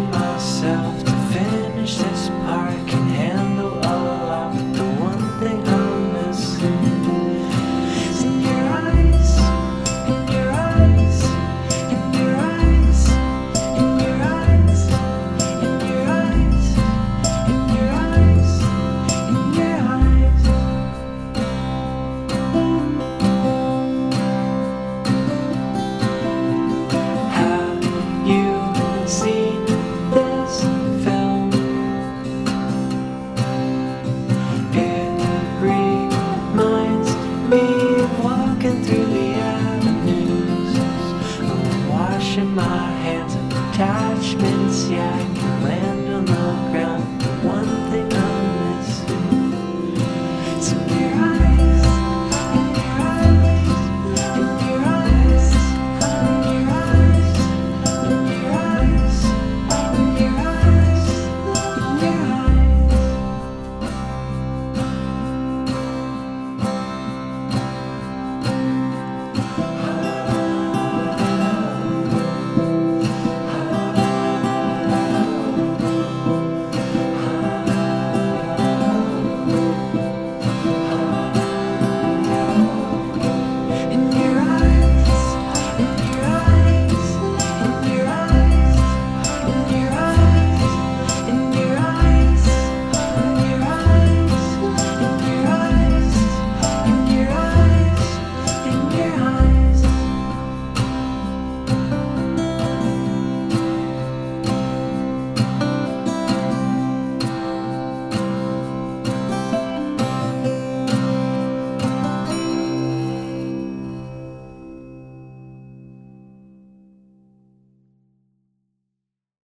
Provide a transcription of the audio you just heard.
pushing myself to finish this part. I can handle a lot, but the one thing I'm missing is in your eyes, in your eyes, in your eyes, in your eyes, in your eyes, in your eyes, in your eyes. Have you seen this film? It reminds me of walking through the avenues, of washing my hands of attachments. Yeah, I can land on the ground.